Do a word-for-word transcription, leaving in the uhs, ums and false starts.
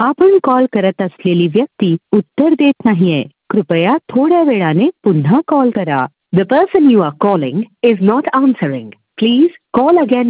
आपण कॉल करत असलेली व्यक्ती उत्तर देत नाहीये. कृपया थोड्या वेळाने पुन्हा कॉल करा. The person you are calling is not answering. Please call again.